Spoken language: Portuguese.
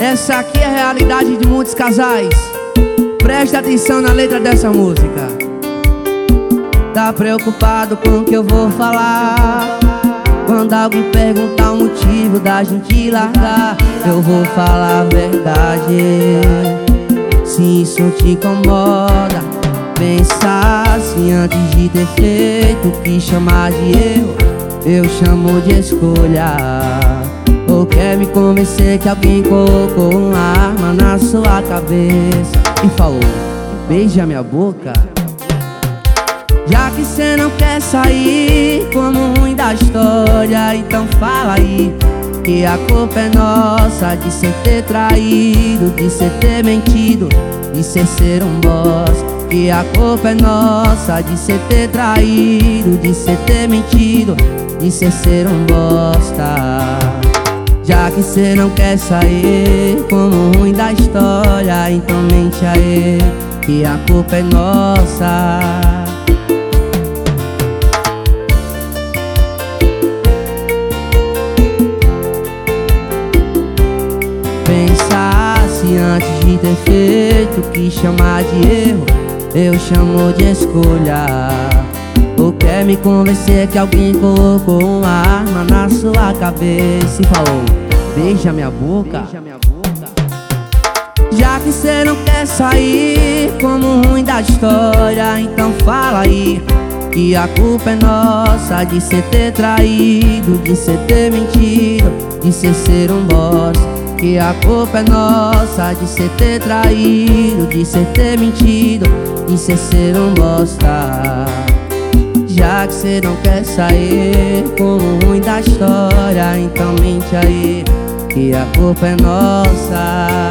Essa aqui é a realidade de muitos casais. Preste atenção na letra dessa música. Tá preocupado com o que eu vou falar? Quando alguém perguntar o motivo da gente largar, eu vou falar a verdade. Se isso te incomoda, pensa assim antes de ter feito o que chamar de erro, eu chamo de escolha. Ou quer me convencer que alguém colocou uma arma na sua cabeça e falou: beija minha boca? Já que cê não quer sair como ruim da história, então fala aí que a culpa é nossa de cê ter traído, de cê ter mentido, de cê ser um boss. Que a culpa é nossa de cê ter traído, de cê ter mentido, de cê ser um bosta. Já que cê não quer sair como ruim da história, então mente aí que a culpa é nossa. Pensasse antes de ter feito o que chamar de erro, eu chamo de escolha. Ou quer me convencer que alguém colocou uma arma na sua cabeça e falou: beija minha boca? Já que cê não quer sair como ruim da história, então fala aí que a culpa é nossa de cê ter traído, de cê ter mentido, de cê ser um boss. Que a culpa é nossa de cê ter traído, de cê ter mentido, de cê ser um bosta. Já que cê não quer sair como ruim da história, então mente aí que a culpa é nossa.